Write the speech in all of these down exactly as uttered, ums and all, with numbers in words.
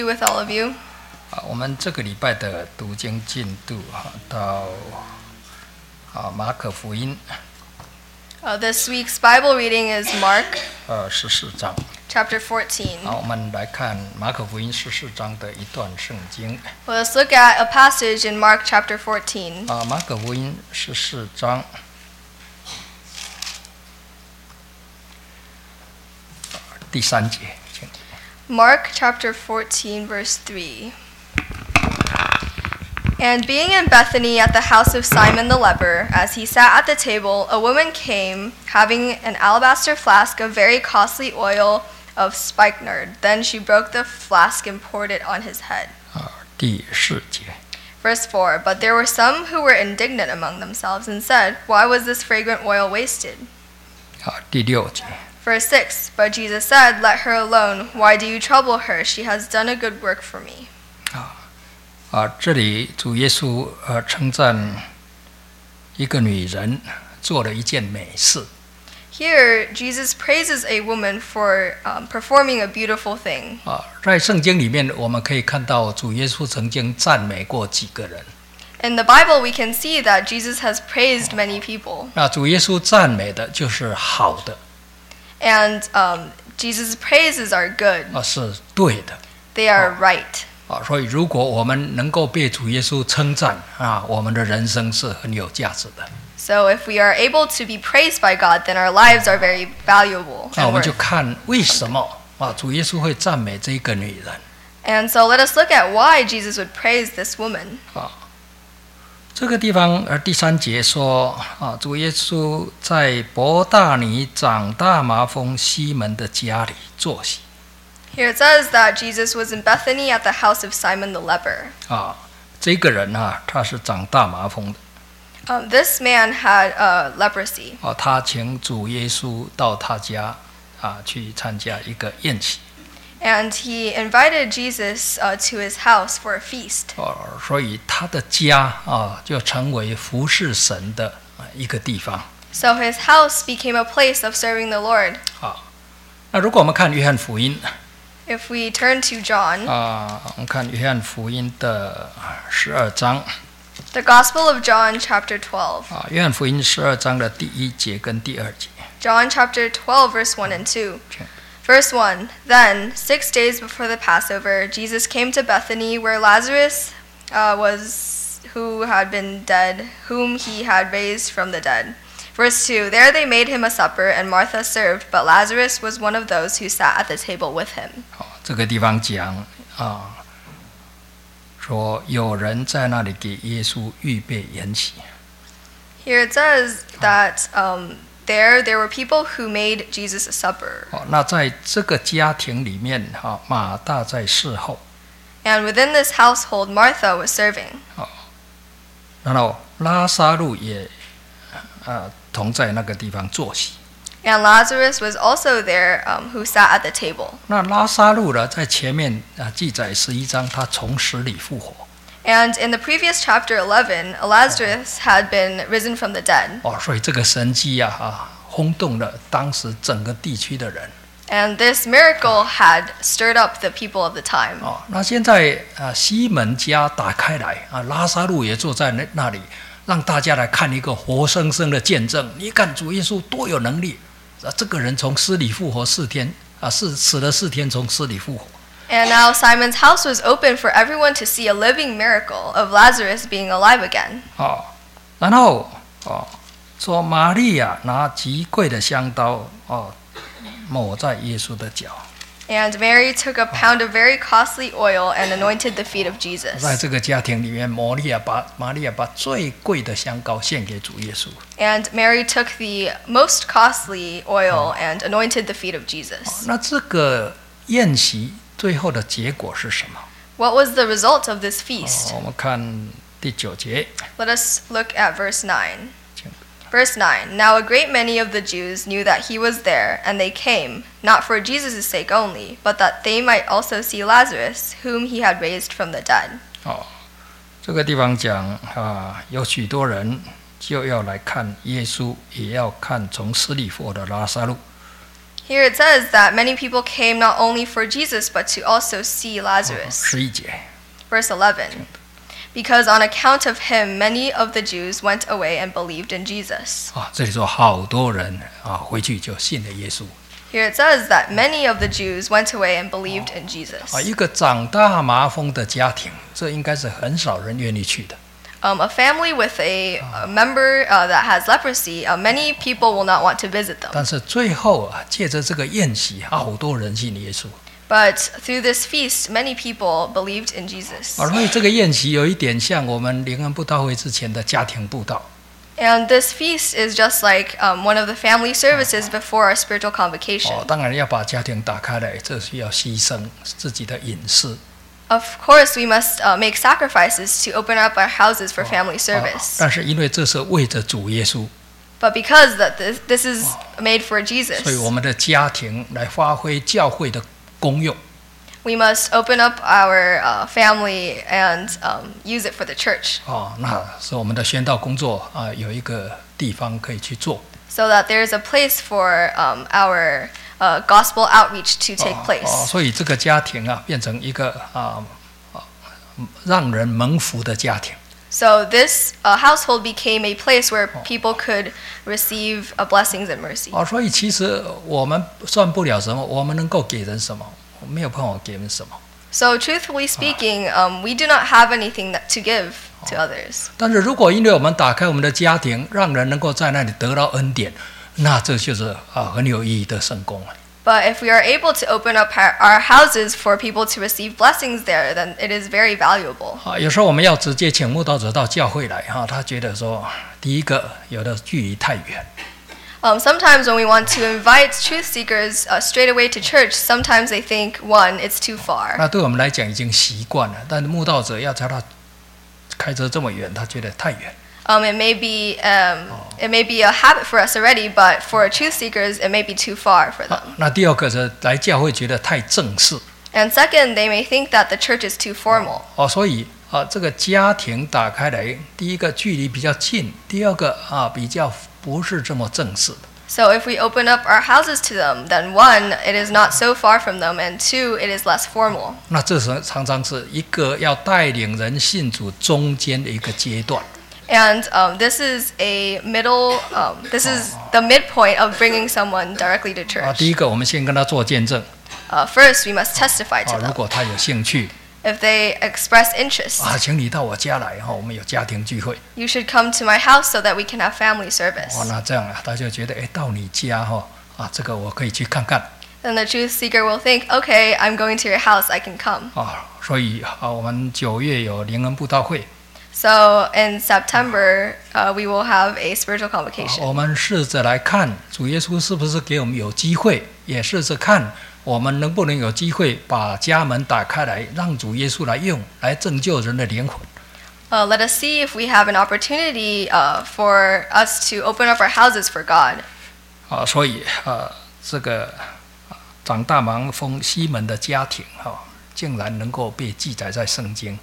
with all of you. 啊，我们这个礼拜的读经进度啊，到啊马可福音 Uh, this week's Bible reading is Mark 呃十四章。 chapter fourteen. 好，我们来看马可福音十四章的一段圣经。 Well, let's look at a passage in Mark chapter fourteen. 啊，马可福音十四章第三节，请。 Mark chapter fourteen, verse three. And being in Bethany at the house of Simon the leper, as he sat at the table, a woman came, having an alabaster flask of very costly oil of spikenard. Then she broke the flask and poured it on his head. 啊，第四节。 Verse four. But there were some who were indignant among themselves and said, Why was this fragrant oil wasted? 啊，第六节。 Verse six. But Jesus said, Let her alone. Why do you trouble her? She has done a good work for me. 啊啊，这里主耶稣呃称赞一个女人做了一件美事。 Here, Jesus praises a woman for um, performing a beautiful thing. 啊，在圣经里面，我们可以看到主耶稣曾经赞美过几个人。 In the Bible, we can see that Jesus has praised many people. 那主耶稣赞美的就是好的， And um, Jesus' praises are good. 啊，是对的。 They are right. 啊，所以如果我们能够被主耶稣称赞啊，我们的人生是很有价值的。 So if we are able to be praised by God, then our lives are very valuable 那我 and 们就 worth. 看为什么啊，主耶稣会赞美这个女人。 And so let us look at why Jesus would praise this woman. 啊，这个地方呃第三节说啊，主耶稣在伯大尼长大麻风西门的家里坐席。 Here it says that Jesus was in Bethany at the house of Simon the leper. 啊，这个人啊，他是长大麻风的。 Um, this man had uh, leprosy. 啊，他请主耶稣到他家啊去参加一个宴席。 And he invited Jesus uh, to his house for a feast. 哦，所以他的家啊就成为服侍神的一个地方。 So his house became a place of serving the Lord. 啊，那如果我们看约翰福音 If we turn to John, 啊，我们看约翰福音的十二章 the Gospel of John, chapter twelve. 啊，约翰福音十二章的第一节跟第二节。 John chapter twelve, verse one and two. Verse one. Then, six days before the Passover, Jesus came to Bethany where Lazarus uh, was, who had been dead, whom he had raised from the dead. Verse two. There they made him a supper, and Martha served, but Lazarus was one of those who sat at the table with him. 好，这个地方讲啊，说有人在那里给耶稣预备筵席。 Here it says that um, there there were people who made Jesus a supper. 好，那在这个家庭里面，哈，马大在侍候， And within this household, Martha was serving. 然后拉撒路也啊同在那个地方坐席。 And Lazarus was also there, um, who sat at the table. 那拉撒路呢，在前面啊记载十一章，他从死里复活。 And in the previous chapter eleven, Lazarus had been risen from the dead. 哦，所以这个神迹啊啊轰动了当时整个地区的人。 And this miracle had stirred up the people of the time. 哦，那现在啊西门家打开来啊，拉撒路也坐在那那里，让大家来看一个活生生的见证。你看主耶稣多有能力啊！这个人从死里复活四天啊，是死了四天从死里复活。 And now Simon's house was open for everyone to see a living miracle of Lazarus being alive again. 哦，然后哦说玛利亚拿极贵的香膏哦抹在耶稣的脚。 And Mary took a pound of very costly oil and anointed the feet of 在 Jesus. 这个家庭里面，玛利亚把玛利亚把最贵的香膏献给主耶稣。 And Mary took the most costly oil and anointed the feet of Jesus. 那这个宴席最后的结果是什么？ What was the result of this feast? 哦，我们看第九节。 Let us look at verse nine. 请 Verse nine. Now a great many of the Jews knew that he was there, and they came, not for Jesus' sake only, but that they might also see Lazarus, whom he had raised from the dead. 哦，这个地方讲啊，有许多人就要来看耶稣，也要看从死里复活的拉撒路。 Here it says that many people came not only for Jesus but to also see Lazarus. 十一节， Verse eleven. Because on account of him, many of the Jews went away and believed in Jesus. 啊，这里说好多人啊回去就信了耶稣。 Here it says that many of the Jews went away and believed in Jesus. 啊，一个长大麻风的家庭，这应该是很少人愿意去的。 Um, a family with a, a member uh, that has leprosy, uh, many people will not want to visit them. 但是最后啊，借着这个宴席，好多人信耶稣。 But through this feast, many people believed in Jesus. 啊，所以这个宴席有一点像我们灵恩布道会之前的家庭布道。 And this feast is just like um, one of the family services before our spiritual convocation. 哦，当然要把家庭打开来，这需要牺牲自己的隐私。 Of course, we must uh, make sacrifices to open up our houses for family 啊 service. 但是因为这是为着主耶稣， But because that this, this is made for Jesus, 所以我们的家庭来发挥教会的功用。 we must open up our uh, family and um, use it for the church, 哦，那是我们的宣道工作啊，有一个地方可以去做。 so that there is a place for um, our uh, gospel outreach to take 哦， place. 所以这个家庭啊，变成一个啊啊让人蒙福的家庭。 So this uh, household became a place where people could receive uh, blessings and mercy. 哦，所以其实我们算不了什么，我们能够给人什么，我没有办法给人什么。 So truthfully speaking, um, we do not have anything that, to give to others. 但是如果因为我们打开我们的家庭，让人能够在那里得到恩典，那这就是啊很有意义的圣工了。 But if we are able to open up our, our houses for people to receive blessings there, then it is very valuable. 啊，有时候我们要直接请慕道者到教会来哈，他觉得说，第一个有的距离太远， Um, sometimes when we want to invite truth seekers uh, straight away to church, sometimes they think, one, it's too far. 那对我们来讲已经习惯了，但是慕道者要叫他开车这么远，他觉得太远。 Um, it may be um, it may be a habit for us already, but for truth seekers, it may be too far for 啊 them. 那第二个是来教会觉得太正式， And second, they may think that the church is too formal. 哦，所以啊，这个家庭打开来，第一个距离比较近，第二个啊比较不是这么正式。 So if we open up our houses to them, then one, it is not so far from them, and two, it is less formal. 那这时候常常是一个要带领人信主中间的一个阶段。 And um, this is a middle. Um, this is the midpoint of bringing someone directly to 啊， church. 第一个我们先跟他做见证 Uh, first, we must testify 啊 to， 如 them. 果他有兴趣 If they express interest, 啊，请你到我家来哈，我们有家庭聚会 you should come to my house so that we can have family 哦， service. 那这样啊，他就觉得哎，到你家哈啊，这个我可以去看看 Then the truth seeker will think, okay, I'm going to your house, I can come. 啊，所以啊，我们九月有灵恩布道会， So in September, uh, we will have a spiritual 啊 convocation. 我们试着来看主耶稣是不是给我们有机会，也试着看我们能不能有机会把家门打开来，让主耶稣来用，来拯救人的灵魂。 Uh, let us see if we have an opportunity uh, for us to open up our houses for God. 啊，所以啊，这个啊长大麻风西门的家庭哈、竟然能够被记载在圣经。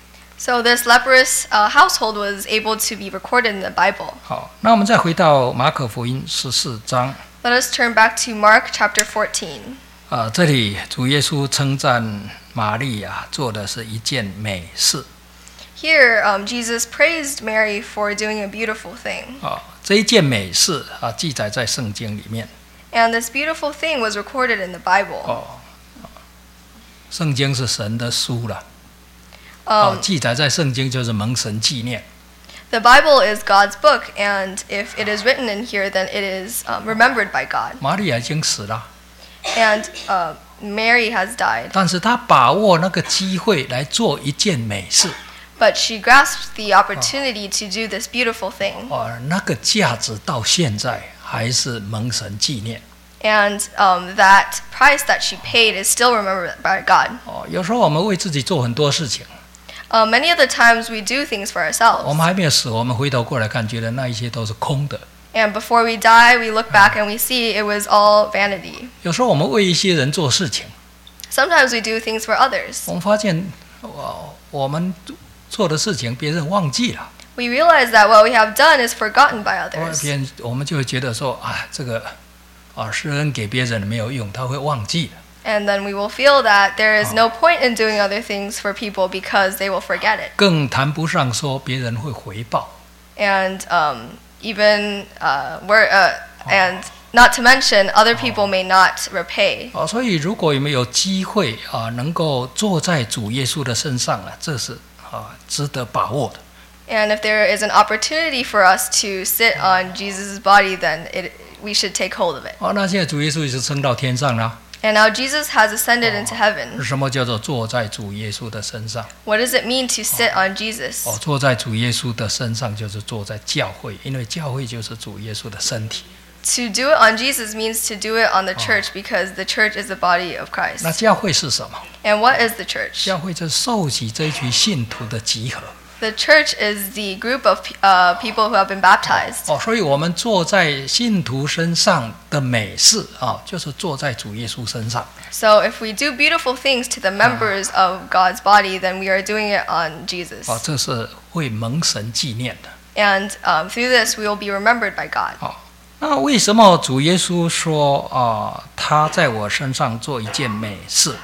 So this leprous uh, household was able to be recorded in the Bible. 好，那我们再回到马可福音十四章 Let us turn back to Mark chapter fourteen. 啊，这里主耶稣称赞玛利亚做的是一件美事 Here, um, Jesus praised Mary for doing a beautiful thing. 啊，这一件美事啊记载在圣经里面 And this beautiful thing was recorded in the Bible. 哦。圣经是神的书了，哦， Um, 记载在圣经就是蒙神纪念。 the Bible is God's book, and if it is written in here, then it is um, remembered by God. 玛利亚已经死了， And uh, Mary has died, 但是她把握那个机会来做一件美事。 but she grasped the opportunity to do this beautiful thing. 哦，那个价值到现在还是蒙神纪念。 And um, that price that she paid is still remembered by God. 哦，有时候我们为自己做很多事情， Uh, many of the times we do things for 我 ourselves. 们还没有死，我们回头过来看，觉得那一些都是空的。 And before we die, we look back and we see it was all vanity. 有时候我们为一些人做事情， Sometimes we do things for others. 我们发现，哇，我们做的事情别人忘记了， We realize that what we have done is forgotten by 哦 others. 别人我们就会觉得说啊，这个啊，施恩给别人没有用，他会忘记了。 And then we will feel that there is no point in doing other things for people because they will forget it. 更谈不上说别人会回报。 And um, even uh, we're, uh, and not to mention other people may not repay. 啊，所以如果有没有机会啊，能够坐在主耶稣的身上啊，这是啊值得把握的。 And if there is an opportunity for us to sit on Jesus' body, then it, we should take hold of it. 哦，那现在主耶稣已经升到天上了。 And now Jesus has ascended into heaven. 什么叫做坐在主耶稣的身上？ What does it mean to sit on Jesus? 哦，坐在主耶稣的身上就是坐在教会，因为教会就是主耶稣的身体。 To do it on Jesus means to do it on the church because the church is the body of 那 Christ. 教会是什么？ And what is the church? 教会就是受洗这一群信徒的集合。 The church is the group of uh, people who have been baptized. 哦，所以我们坐在信徒身上的美事啊，就是坐在主耶稣身上。 So if we do beautiful things to the members of God's body, then we are doing it on Jesus. 哦，这是会蒙神纪念的。 And um, through this, we will be remembered by God. 哦，那为什么主耶稣说啊，他在我身上做一件美事？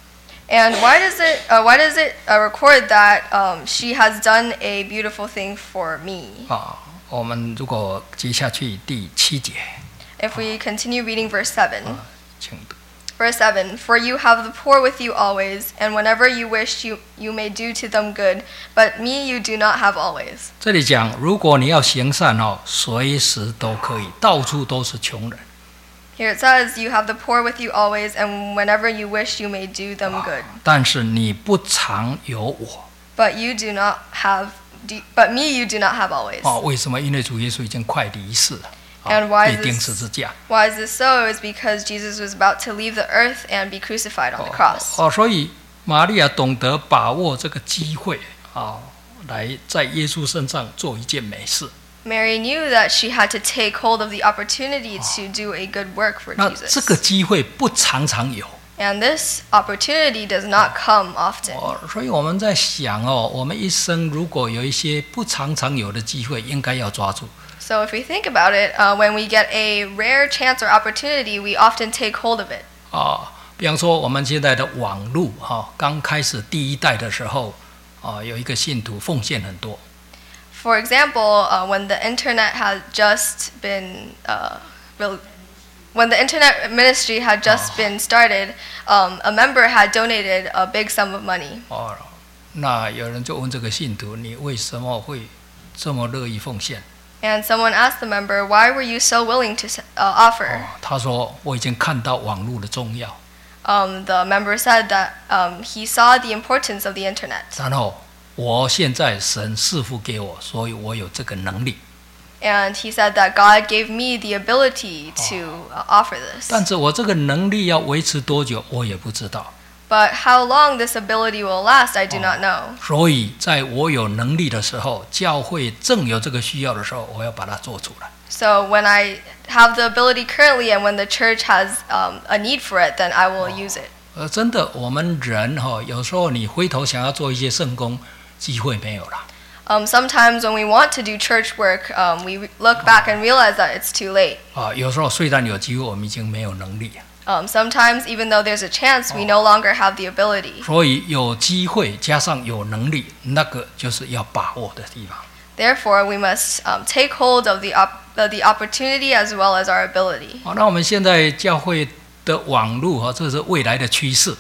And why does it uh, why does it uh, record that um, she has done a beautiful thing for me? 啊，我们如果接下去第七节， If we continue reading verse seven, 请读。 verse seven, for you have the poor with you always, and whenever you wish you you may do to them good, but me you do not have always. 这里讲，如果你要行善哦，随时都可以，到处都是穷人。 Here it says, you have the poor with you always, and whenever you wish you may do them good. 但是你不常有我。 But you do not have, do, but me you do not have always. 哦，为什么？因为主耶稣已经快离世了， And 啊 why 被 is 钉 this- 十字架。 Why is this so? Is because Jesus was about to leave the earth and be crucified on the cross. 哦，所以玛利亚懂得把握这个机会啊，来在耶稣身上做一件美事。 Mary knew that she had to take hold of the opportunity to do a good work for 那这个 Jesus. 机会不常常有。 And this opportunity does not come often. 哦，所以我们在想哦，我们一生如果有一些不常常有的机会，应该要抓住。 So if we think about it, uh, when we get a rare chance or opportunity, we often take hold of it. 啊，比方说我们现在的网络哈，刚开始第一代的时候，啊，有一个信徒奉献很多。 For example, uh, when the internet had just been uh, real- when the internet ministry had just been started, um, a member had donated a big sum of money. 哦，那有人就问这个信徒，你为什么会这么乐意奉献？ And someone asked the member, "Why were you so willing to uh, offer?" 哦，他说我已经看到网络的重要， Um, the member said that um, he saw the importance of the internet. 然后我现在神赐福给我，所以我有这个能力。 And he said that God gave me the ability to uh, offer this. 但是我这个能力要维持多久，我也不知道。 But how long this ability will last, I do not know. 所以在我有能力的时候，教会正有这个需要的时候，我要把它做出来。 So when I have the ability currently and when the church has um, a need for it, then I will use it. 呃，真的，我们人哈、有时候你回头想要做一些圣工，机会没有了。 Um, sometimes when we want to do church work, um, we look back and realize that it's too late. 啊，有时候虽然有机会，我们已经没有能力。 Um, sometimes, even though there's a chance, we no longer have the ability. 所以有机会加上有能力，那个就是要把握的地方。 Therefore, we must um, take hold of the, op- uh, the opportunity as well as our ability. 好，那我们现在教会的网络哈，这是未来的趋势。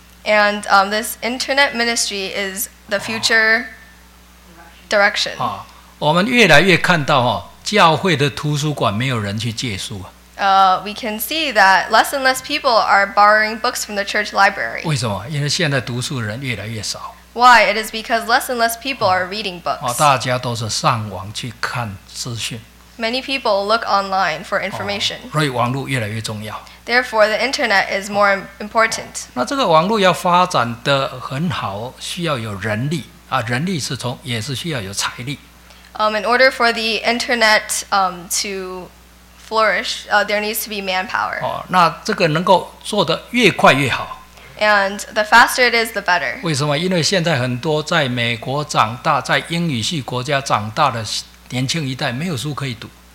And um, this internet ministry is the future direction. 啊，我们越来越看到哈，教会的图书馆没有人去借书啊。 Uh, we can see that less and less people are borrowing books from the church library. 为什么？因为现在读书人越来越少 Why? It is because less and less people are reading 啊， books. 大家都是上网去看资讯， Many people look online for information. 所以网络越来越重要。 Therefore, the internet is more im- important. 那这个网络要发展的很好，需要有人力啊，人力是从也是需要有财力。 Um, in order for the internet um, to flourish, uh, there needs to be manpower. 哦，那这个能够做得越快越好。 And the faster it is, the better. 为什么？因为现在很多在美国长大、在英语系国家长大的年轻一代没有书可以读。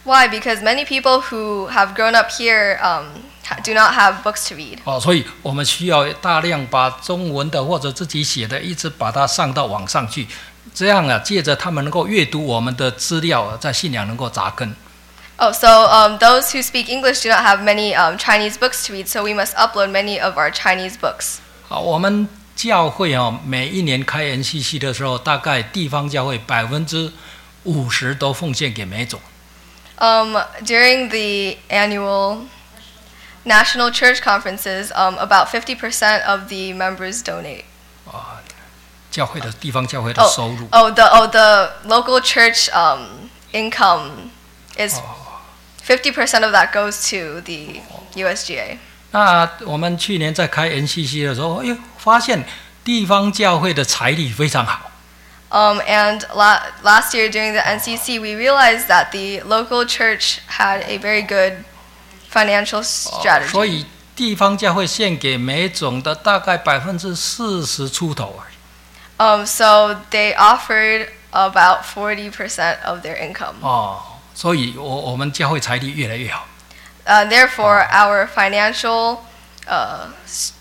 Why? Because many people who have grown up here um, ha- do not have books to read. 哦，所以我们需要大量把中文的或者自己写的，一直把它上到网上去，这样啊，借着他们能够阅读我们的资料，在信仰能够扎根。 Oh, so um, those who speak English do not have many um, Chinese books to read, so we must upload many of our Chinese books. 好，我们教会哦，每一年开 N C C 的时候，大概地方教会百分之五十都奉献给美种。 Um, during the annual national church conferences, um, about fifty percent of the members donate. 啊，教会的地方教会的 Oh, 收入。 oh, the oh the local church um, income is fifty percent of that goes to the U S G A. 那我们去年在开 N C C 的时候，哎，发现地方教会的财力非常好。 Um, and la- last year during the N C C, we realized that the local church had a very good financial 哦 strategy. 所以地方教会献给美种的大概百分之四十出头而已。 Um, so they offered about forty percent of their income. 哦，所以我我们教会财力越来越好。 Uh, therefore, our financial uh, s-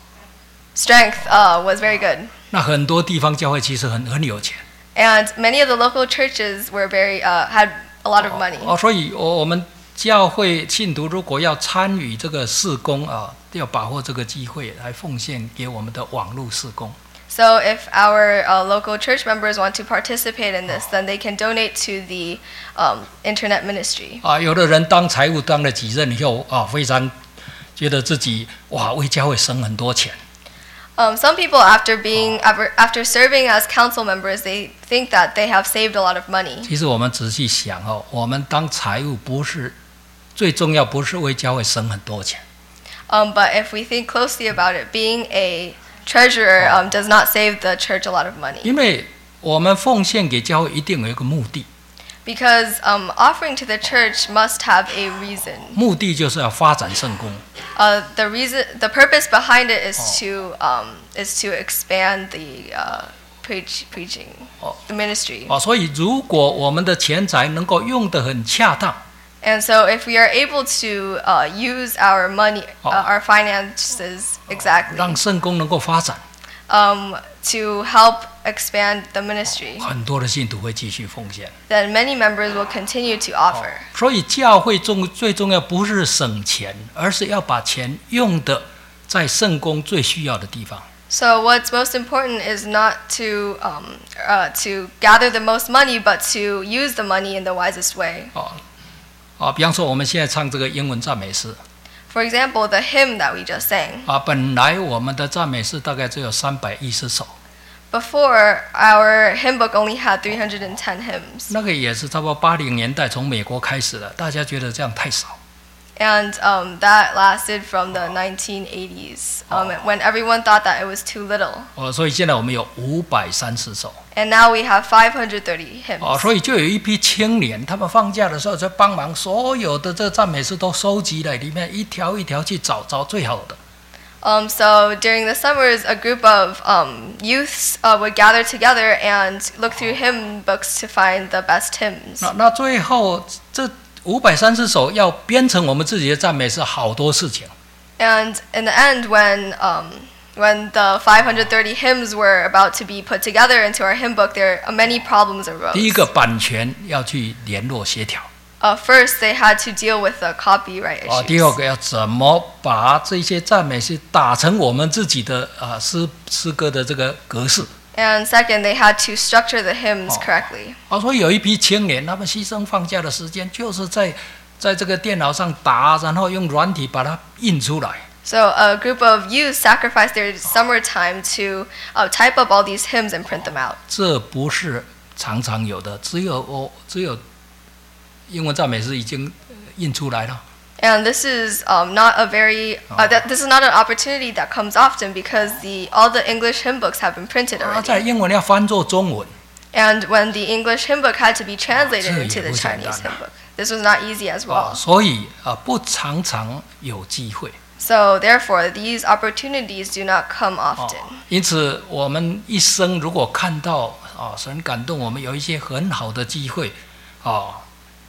strength uh, was very good. 那很多地方教会其实很很有钱。 And many of the local churches were very uh, had a lot of money. 哦，所以我我们教会信徒如果要参与这个事工啊，要把握这个机会来奉献给我们的网络事工。 So if our uh, local church members want to participate in this, then they can donate to the um, internet ministry. 啊，有的人当财务当了几任以后啊，非常觉得自己哇为教会省很多钱。 Um, some people, after being after, after serving as council members, they think that they have saved a lot of money. 其实我们仔细想哦，我们当财务不是最重要，不是为教会省很多钱。 Um, but if we think closely about it, being a treasurer um, does not save the church a lot of money. 因为我们奉献给教会一定有一个目的， Because um, offering to the church must have a reason. 目的就是要发展圣工。 Uh, the reason, the purpose behind it is to um, is to expand the uh, preach, preaching, the ministry. 哦，所以如果我们的钱财能够用得很恰当， And so, if we are able to uh, use our money, uh, our finances 让 exactly, 圣工能够发展， um, to help expand the ministry, 很多的信徒会继续奉献。 then many members will continue to offer. 所以教会重最重要不是省钱，而是要把钱用的在圣工最需要的地方。 So, what's most important is not to um, uh, to gather the most money, but to use the money in the wisest way. 哦，啊，比方说我们现在唱这个英文赞美诗 For example, the hymn that we just sang. 啊，本来我们的赞美诗大概只有三百一十首， Before, our hymn book only had three hundred ten hymns. 那个也是差不多八零年代从美国开始的，大家觉得这样太少。 And um, that lasted from the nineteen eighties, um, when everyone thought that it was too little. 哦，所以现在我们有五百三十首。 And now we have five hundred thirty 哦， hymns. 所以就有一批青年，他们放假的时候就帮忙，所有的这赞美诗都收集了，里面一条一条去找找最好的。 Um, so during the summers, a group of um, youths uh, would gather together and look through hymn books to find the best hymns. 那那最后这五百三十首要编成我们自己的赞美诗，好多事情。 And in the end, when um, when the five hundred thirty hymns were about to be put together into our hymn book, there many problems arose. 第一个版权要去联络协调。 Uh, first, they had to deal with the copyright 哦，第二 issues. 个要怎么把这些赞美诗打成我们自己的啊诗诗歌的这个格式。 And second, they had to structure the hymns correctly. 啊，所以有一批青年，他们牺牲放假的时间，就是在在这个电脑上打，然后用软体把它印出来。 So a group of youth sacrificed their summer time to uh, type up all these hymns and print them out. 这不是常常有的，只有我只有英文赞美诗已经印出来了。 And this is um, not a very uh, that this is not an opportunity that comes often because the all the English hymn books have been printed 啊，在 already. 英文要翻作中文， And when the English hymn book had to be translated 这也 into the 不简单啊。 Chinese hymn book, this was not easy as 啊， well. 所以啊不常常有机会。 So therefore, these opportunities do not come 哦 often. 因此我们一生如果看到啊神感动我们有一些很好的机会，啊，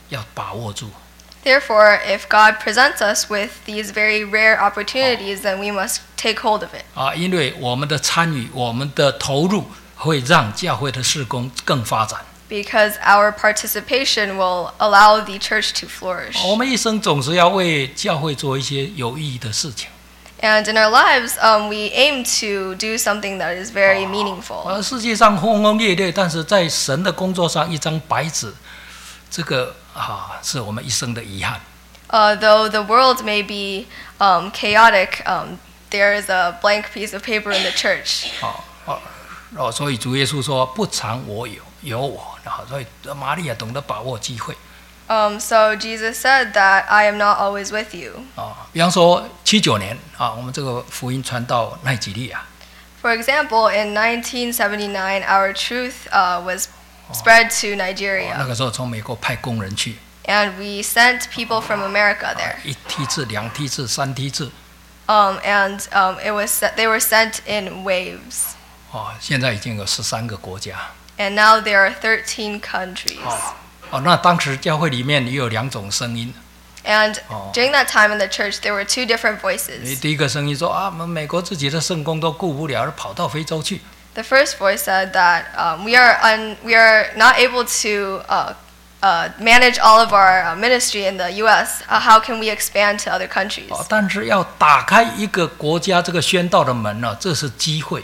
要把握住。 Therefore, if God presents us with these very rare opportunities, then we must take hold of it. 啊，因为我们的参与、我们的投入，会让教会的事工更发展。 Because our participation will allow the church to flourish. 我们一生总是要为教会做一些有意义的事情。 And in our lives, um, we aim to do something that is very meaningful. 呃，世界上轰轰烈烈，但是在神的工作上一张白纸，这个啊，是我们一生的遗憾。 Uh, though the world may be um, chaotic, um, there is a blank piece of paper in the church. 哦哦哦，所以主耶稣说：“不常我有，有我。”啊，所以玛利亚懂得把握机会。 Um, so Jesus said that I am not always with you. 啊，比方说七九年啊，我们这个福音传到奈及利亚。 For example, in nineteen seventy-nine, our truth uh, was spread to 那 Nigeria, 个时候从美国派工人去， and we sent people from America there. 一梯次、两梯次、三梯次。 Um, and um, it was they were sent in waves. 哦，现在已经有十三个国家。 And now there are thirteen countries. 哦哦，那当时教会里面也有两种声音。 And Oh. during that time in the church, there were two different 第 voices. 第一个声音说啊，我们美国自己的圣工都顾不了，跑到非洲去。 The first voice said that um, we are un- we are not able to uh, uh, manage all of our uh, ministry in the U S. Uh, how can we expand to other countries? 哦，但是要打开一个国家这个宣道的门呢、这是机会。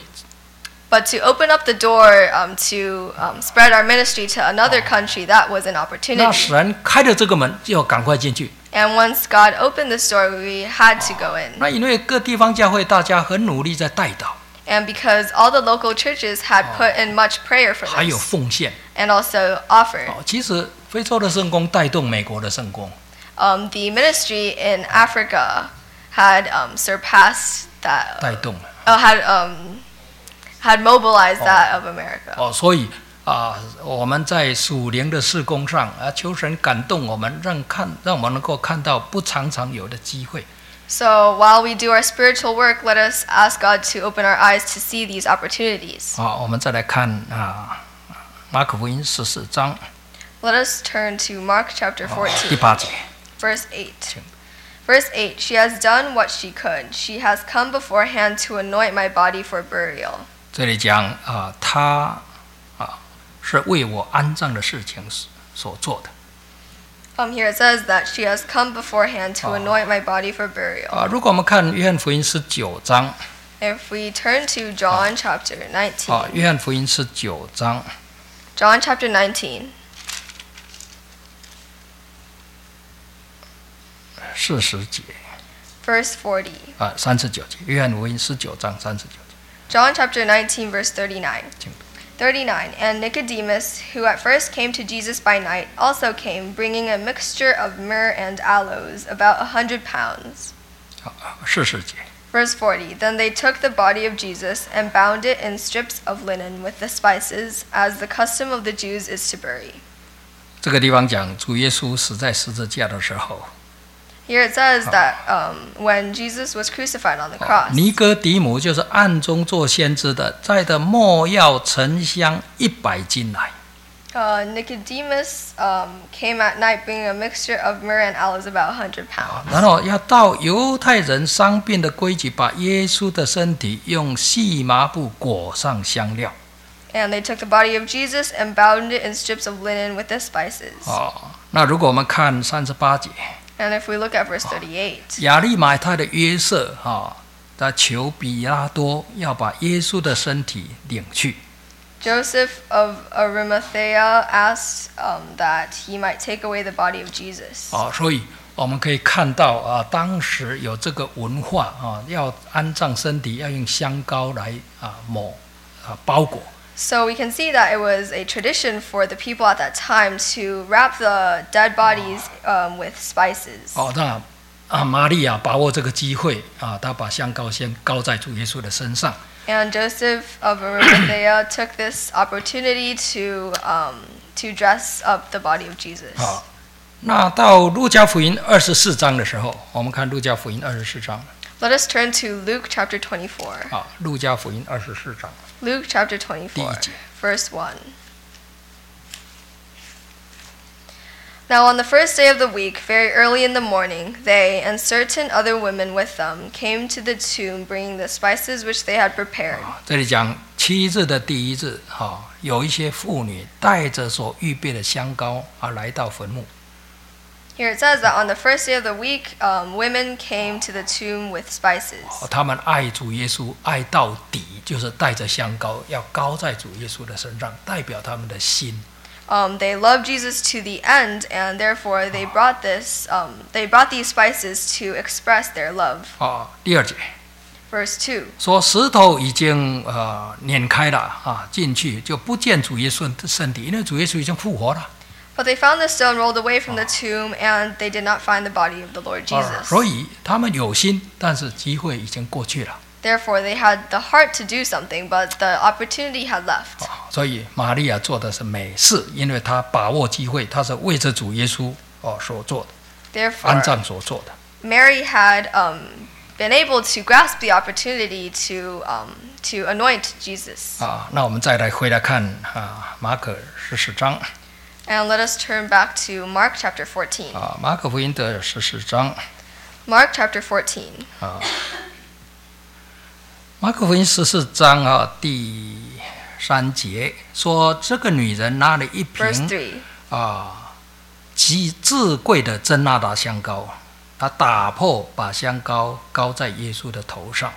But to open up the door um, to um, spread our ministry to another country, that was an 那 opportunity. 神开了这个门，就要赶快进去。 And once God opened this door, we had to go in. 那因为各地方教会大家很努力在带导， And because all the local churches had put in much prayer for 还有 this 奉献。 and also offered. 哦，其实非洲的圣工带动美国的圣工。 Um, the ministry in Africa had um, surpassed that, 带动了 uh, had um, had mobilized that of America. 哦，所以啊，我们在属灵的事工上啊，求神感动我们，让看让我们能够看到不常常有的机会。 So while we do our spiritual work, let us ask God to open our eyes to see these opportunities. 好，我们再来看啊，马可福音十四章 Let us turn to Mark chapter 第 fourteen, 八节。 verse eight. Verse eight, she has done what she could. She has come beforehand to anoint my body for burial. 这里讲啊，他啊是为我安葬的事情所做的 Um, here it says that she has come beforehand to Oh. anoint my body for burial. 啊。如果我们看约翰福音十九章 If we turn to John chapter 啊， nineteen, 约翰福音十九章 John chapter nineteen, 四十节 verse forty. 啊，三十九节，约翰福音十九章三十九节。 John chapter nineteen, verse thirty-nine. 请读 thirty-nine. And Nicodemus, who at first came to Jesus by night, also came, bringing a mixture of myrrh and aloes, about a hundred pounds. 好，四十节 Verse forty. Then they took the body of Jesus and bound it in strips of linen with the spices, as the custom of the Jews is to bury. 这个地方讲主耶稣死在十字架的时候， Here it says that um, when Jesus was crucified on the 哦 cross, 尼哥底母就是暗中做先知的，带的没药沉香一百斤来。 uh, Nicodemus um, came at night bringing a mixture of myrrh and aloes, about a hundred pounds. 然后要到犹太人伤病的规矩，把耶稣的身体用细麻布裹上香料。 And they took the body of Jesus and bound it in strips of linen with the spices. 哦，那如果我们看三十八节， And if we look at verse thirty-eight, 亚利马太的约瑟哈，他求比拉多要把耶稣的身体领去。 Joseph of Arimathea asked um, that he might take away the body of Jesus. 哦，所以我们可以看到啊，当时有这个文化啊，要安葬身体要用香膏来啊抹啊包裹。 So we can see that it was a tradition for the people at that time to wrap the dead bodies um, with spices. 哦，那啊玛利亚把握这个机会啊，她把香膏先膏在主耶稣的身上。 And Joseph of Arimathea took this opportunity to um, to dress up the body of Jesus. 好，那到路加福音二十四章的时候，我们看路加福音二十四章。 Let us turn to Luke chapter twenty-four. 啊，路加福音二十四章。 Luke chapter twenty-four, 第一节。 verse one. Now on the first day of the week, very early in the morning, they and certain other women with them came to the tomb, bringing the spices which they had prepared. 这里讲七日的第一日，哈，有一些妇女带着所预备的香膏啊，来到坟墓。 Here it says that on the first day of the week, um, women came to the tomb with spices. 他们爱主耶稣，爱到底，就是带着香膏，要膏在主耶稣的身上，代表他们的心。 Um, they loved Jesus to the end, and therefore they brought this. Um, they brought these spices to express their love. 啊，第二节 Verse two. 说石头已经呃碾开了啊，进去就不见主耶稣的身体，因为主耶稣已经复活了。 But they found the stone rolled away from the tomb, and they did not find the body of the Lord 啊， Jesus. 所以他们有心，但是机会已经过去了。 Therefore, they had the heart to do something, but the opportunity had left. 啊，所以玛利亚做的是美事，因为她把握机会，她是为着主耶稣哦所做的，安 Therefore, 葬所做的。 Mary had um, been able to grasp the opportunity to um, to anoint Jesus. 啊，那我们再来回来看啊马可十四章 And let us turn back to Mark chapter fourteen. 啊，马可福音的十四章 Mark chapter fourteen. 啊，马可福音十四章啊第三节说，这个女人拿了一 Verse 瓶 three. 啊极至贵的真纳达香膏，她打破，把香膏膏在耶稣的头上。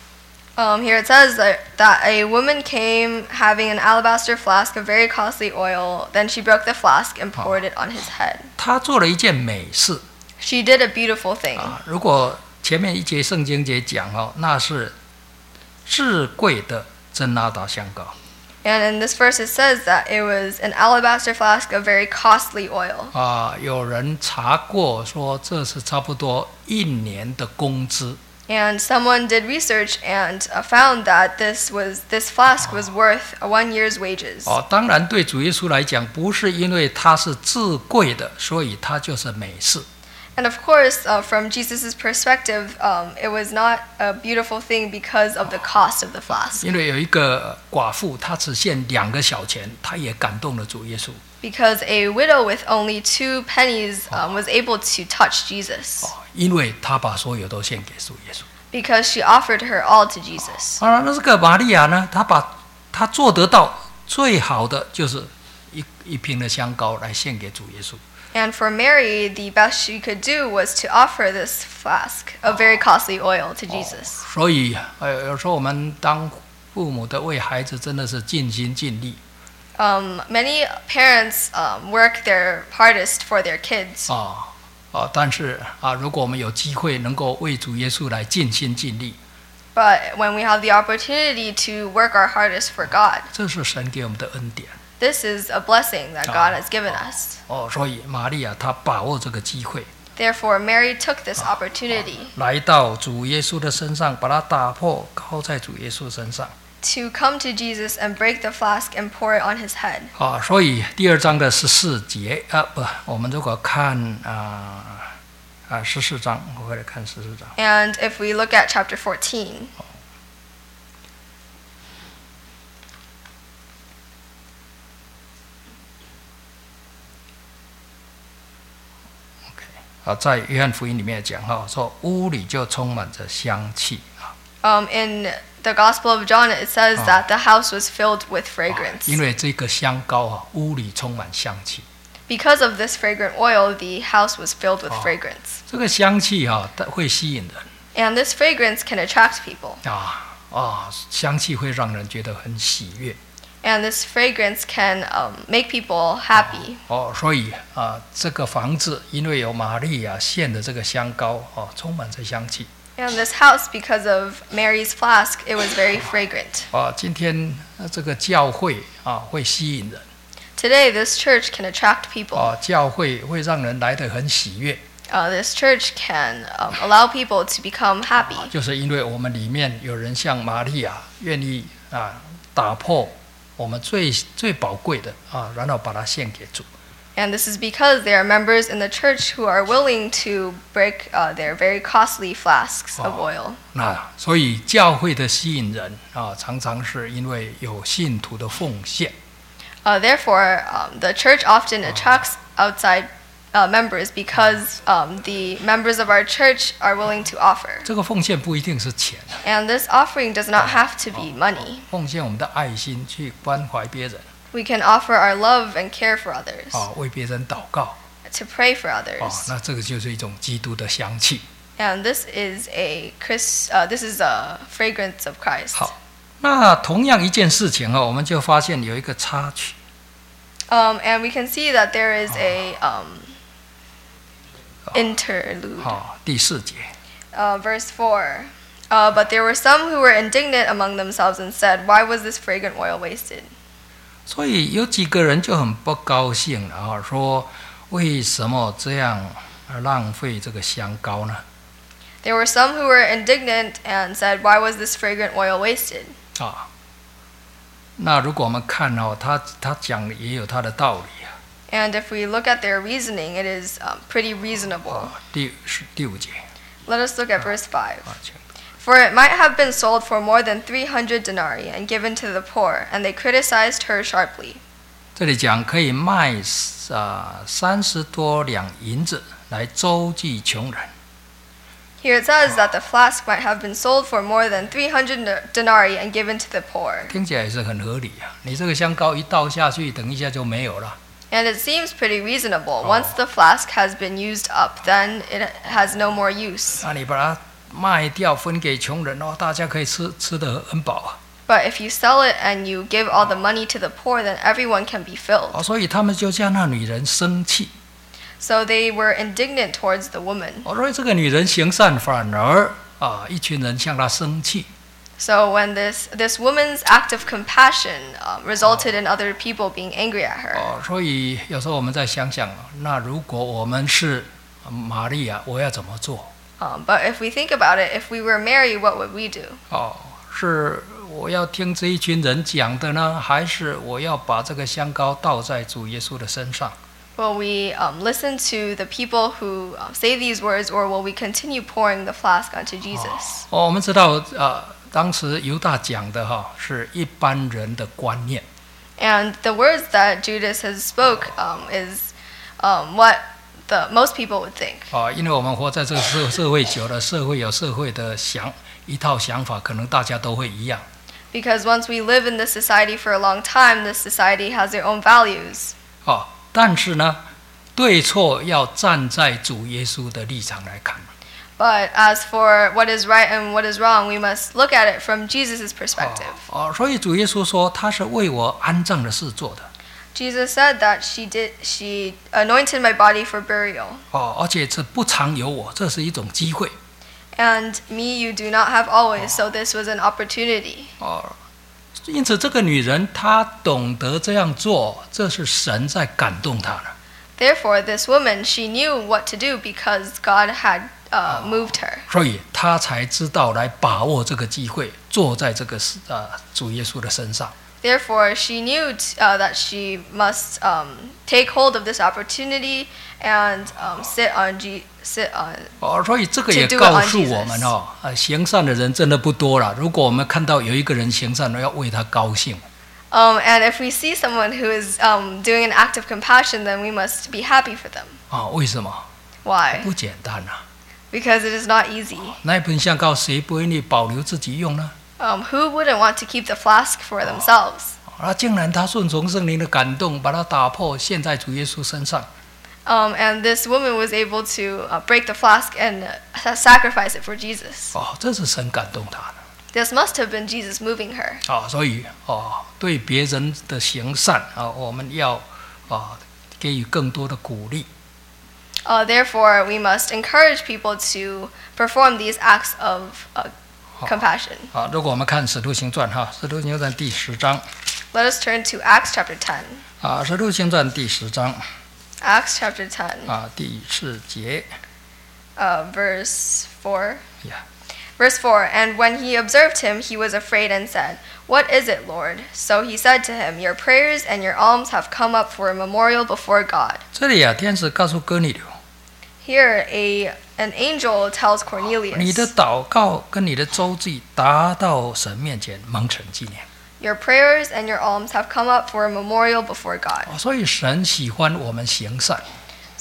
Um, here it says that, that a woman came having an alabaster flask of very costly oil. Then she broke the flask and poured it on his head. 她做了一件美事 She did a beautiful thing. 啊！如果前面一节圣经节讲哦，那是至贵的真纳达香膏 And in this verse it says that it was an alabaster flask of very costly oil. 啊。有人查过说，这是差不多一年的工资 And someone did research and uh, found that this was this flask was worth one year's wages. 哦。当然，对主耶稣来讲，不是因为它是至贵的，所以它就是美事。 And of course, uh, from Jesus' perspective, um, it was not a beautiful thing because of the cost of the flask. 因为有一个寡妇，她只献两个小钱，她也感动了主耶稣。 Because a widow with only two pennies um, was able to touch Jesus. 哦，因为她把所有都献给主耶稣。 Because she offered her all to Jesus. 当然，那这个玛利亚呢，她把她做得到最好的就是一一瓶的香膏来献给主耶稣。 And for Mary, the best she could do was to offer this flask of very costly oil to Jesus. 所以，呃，有时候我们当父母的为孩子真的是尽心尽力 Um, many parents um, work their hardest for their kids. 啊啊！但是啊，如果我们有机会能够为主耶稣来尽心尽力， But when we have the opportunity to work our hardest for God, 这是神给我们的恩典。 this is a blessing that God has given us. 哦，所以玛利亚她把握这个机会， Therefore, Mary took this opportunity 来到主耶稣的身上，把它打破，膏在主耶稣身上。 to come to Jesus and break the flask and pour it on his head. 啊，所以第二章的十四节啊，不，我们如果看啊啊十四章，我回来看十四章。 And if we look at chapter fourteen, OK， 啊，在约翰福音里面讲哈，说屋里就充满着香气啊， um, in the Gospel of John, it says that the house was filled with fragrance. 因为这个香膏啊，屋里充满香气。 Because of this fragrant oil, the house was filled with fragrance. 这个香气啊，它会吸引人 And this fragrance can attract people. 啊啊，香气会让人觉得很喜悦。 And this fragrance can um, make people happy. 哦，所以啊，这个房子因为有玛利亚献的这个香膏哦，充满着香气。 And this house, because of Mary's flask, it was very fragrant. 啊，今天呃这个教会啊会吸引人。 Today, this church can attract people. 啊，教会会让人来得很喜悦。 Uh, this church can um, allow people to become happy. 就是因为我们里面有人像玛利亚，愿意啊打破我们最最宝贵的啊，然后把它献给主。 And this is because there are members in the church who are willing to break uh, their very costly flasks of oil. 那所以教会的吸引人啊，常常是因为有信徒的奉献。 Uh, therefore, um, the church often attracts outside uh, members because um, the members of our church are willing to offer. 这个奉献不一定是钱， And this offering does not have to be money. 奉献我们的爱心去关怀别人， We can offer our love and care for others, 啊，为别人祷告， to pray for 啊， others. 那这个就是一种基督的香气。 And this is a Chris. Uh, this is a fragrance of Christ. 好，那同样一件事情啊，我们就发现有一个插曲。 Um, and we can see that there is a um, interlude. 好，第四节， Uh, verse four. Uh, but there were some who were indignant among themselves and said, "Why was this fragrant oil wasted?" 所以有几个人就很不高兴了啊，说为什么这样浪费这个香膏呢？ There were some who were indignant and said, "Why was this fragrant oil wasted?" 啊，那如果我们看哦，他他讲的也有他的道理啊。 And if we look at their reasoning, it is um, pretty reasonable. 啊，第十第五节， Let us look at verse five. 啊，请 For it might have been sold for more than three hundred denarii and given to the poor, and they criticized her sharply. 这里讲可以卖啊三十多两银子来周济穷人。 Here it says that the flask might have been sold for more than three hundred denarii and given to the poor. 听起来也是很合理啊！你这个香膏一倒下去，等一下就没有了。 And it seems pretty reasonable. Once the flask has been used up, then it has no more use. 那你把它卖掉，分给穷人哦，大家可以吃吃得很饱啊。 But if you sell it and you give all the money to the poor, then everyone can be filled. 哦，所以他们就叫那女人生气。 So they were indignant towards the woman. 哦，所以这个女人行善，反而啊，一群人向她生气。 So when this this woman's act of compassion uh, resulted in other people being angry at her. 哦，所以有时候我们再想想，那如果我们是玛利亚，我要怎么做？ Um, but if we think about it, if we were Mary, what would we do? 哦，是我要听这一群人讲的呢，还是我要把这个香膏倒在主耶稣的身上？ Will we um, listen to the people who uh, say these words, or will we continue pouring the flask onto Jesus? 哦，我们知道，呃，当时犹大讲的哈是一般人的观念， And the words that Judas has spoke um, is um, what the most people would think. 啊，因为我们活在这个社社会久了，社会有社会的想一套想法，可能大家都会一样。 Because once we live in this society for a long time, this society has their own values. 哦，但是呢，对错要站在主耶稣的立场来看。 But as for what is right and what is wrong, we must look at it from Jesus' perspective. 哦，哦所以主耶稣说他是为我安葬的事做的。 Jesus said that she did she anointed my body for burial. 哦，而且这不常有我，这是一种机会。 And me you do not have always, so this was an opportunity. 哦，因此这个女人她懂得这样做，这是神在感动她的。 Therefore, this woman, she knew what to do because God had uh, moved her. 所以她才知道来把握这个机会，坐在这个呃主耶稣的身上。 Therefore, she knew t- uh, that she must um, take hold of this opportunity and um, sit on G- sit on. 哦，所以这个也告诉我们哦，呃，行善的人真的不多了。如果我们看到有一个人行善，要为他高兴。 Um, and if we see someone who is um, doing an act of compassion, then we must be happy for them. 啊、为什么？ Why? 不简单啊！ Because it is not easy. 那一盆香膏谁不愿意保留自己用呢？ Um, who wouldn't want to keep the flask for themselves? 啊，竟然他顺从圣灵的感动，把它打破，献在主耶稣身上。 Um, and this woman was able to uh, break the flask and uh, sacrifice it for Jesus. 哦，这是神感动他的。 This must have been Jesus moving her. 啊、所以哦，对别人的行善啊、我们要啊、给予更多的鼓励。 Uh, therefore, we must encourage people to perform these acts of uh, compassion. 啊，如果我们看《使徒行传》哈，《使徒行传》第十章 Let us turn to Acts chapter ten. 啊，《使徒行传》第十章 Acts chapter ten, 啊，第四节 uh, verse four. Yeah. Verse four, and when he observed him, he was afraid and said, "What is it, Lord?" So he said to him, "Your prayers and your alms have come up for a memorial before God." 这里啊，天使告诉哥尼流， Here, a an angel tells 你的 Cornelius, 祷告跟你的周济达到神面前蒙神纪念。 "Your prayers and your alms have come up for a memorial before God." 哦所以神喜欢我们行善，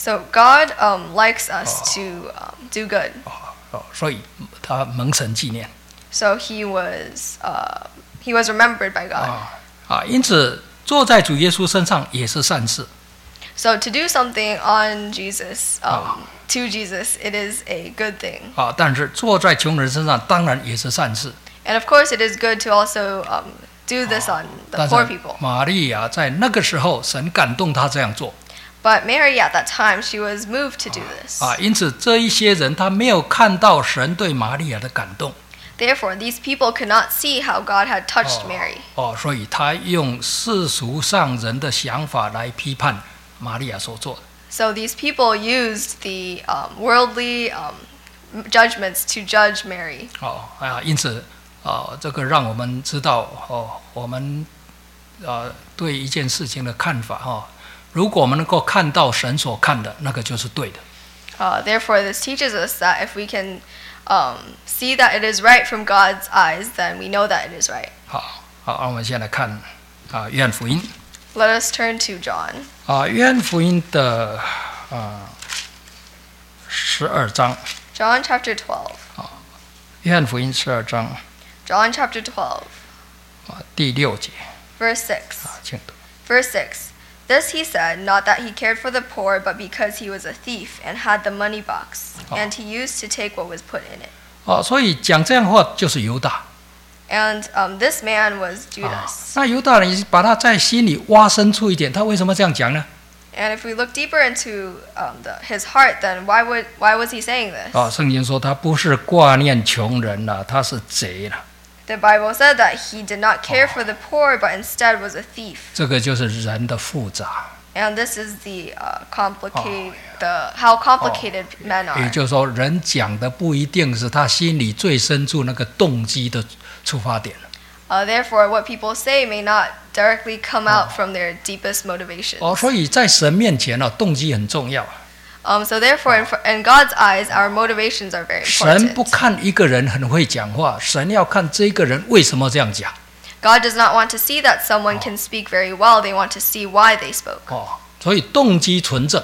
So God um, likes us to um, do good. 哦哦，所以他蒙神纪念 So he was uh, he was remembered by God. 啊啊，因此坐在主耶稣身上也是善事 So to do something on Jesus, um, to Jesus, it is a good thing. 啊，但是坐在穷人身上当然也是善事。 And of course, it is good to also um, do this on the 但是 poor people. 玛利亚在那个时候，神感动她这样做 But Mary, at that time, she was moved to do this. 啊，因此这一些人他没有看到神对玛利亚的感动 Therefore, these people could not see how God had touched Mary. 哦，所以他用世俗上人的想法来批判玛利亚所做的。 So these people used the um, worldly um, judgments to judge Mary. 哦啊，因此啊，这个让我们知道哦，我们啊对一件事情的看法哦，如果我们能够看到神所看的，那个就是对的。 Uh, therefore, this teaches us that if we can um, see that it is right from God's eyes, then we know that it is right. 好，好，那我们先来看啊，约翰福音 Let us turn to John. 啊，约翰福音的啊十二章， John chapter twelve. 约翰福音十二章 John chapter twelve, 啊第六节 verse six. 啊，请读。 Verse six. This he said, not that he cared for the poor, but because he was a thief and had the money box, and he used to take what was put in it. 哦，所以讲这样的话就是犹大 And um, this man was 啊 Judas.。 那犹大人把他在心里挖深处一点，他为什么这样讲呢？ And if we look deeper into um, the, his heart, then why would why was he saying this? 啊，圣经说他不是挂念穷人了，他是贼了。 The Bible said that he did not care for the poor, but instead was a thief. 这个就是人的复杂， And this is the uh, complicate the how complicated men 也 are. 就是说，人讲的不一定是他心里最深处那个动机的出发点。 Uh, therefore, what people say may not directly come out from their deepest motivations. 哦，所以在神面前呢、动机很重要。 Um, so therefore, in, fr- in God's eyes, our motivations are very 神不 important. 看一个人很会讲话，神要看这个人为什么这样讲。 God does not want to see that someone can speak very well. They want to see why they spoke. 哦，所以动机纯正。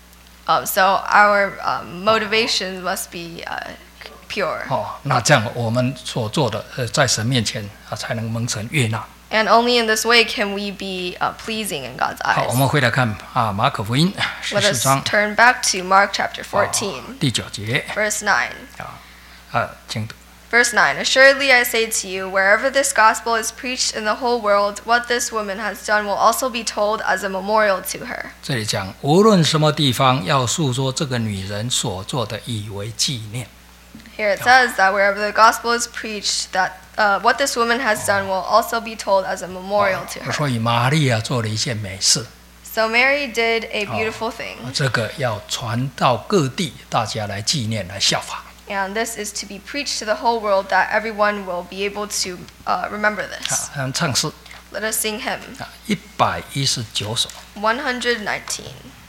Um, so our um, motivations must be uh, pure. 哦，那这样我们所做的，呃，在神面前啊，才能蒙神悦纳。 And only in this way can we be uh, pleasing in God's 好， eyes. 我们回来看啊，马可福音十 Let 四 us 章 turn back to Mark chapter 哦 fourteen, 第九节 verse nine. 啊，请读。 Verse nine. Assuredly I say to you, wherever this gospel is preached in the whole world, what this woman has done will also be told as a memorial to her. 这里讲，无论什么地方，要诉说这个女人所做的，以为纪念。 Here it says that wherever the gospel is preached, that uh, what this woman has done will also be told as a memorial to 哦 her. 所以玛利亚做了一件美事， So Mary did a beautiful thing, 这个要传到各地，大家来纪念，来效法。 and this is to be preached to the whole world that everyone will be able to uh, remember 啊 this.， 像唱诗 Let us sing hymn 啊，一百一十九首。 one hundred nineteen.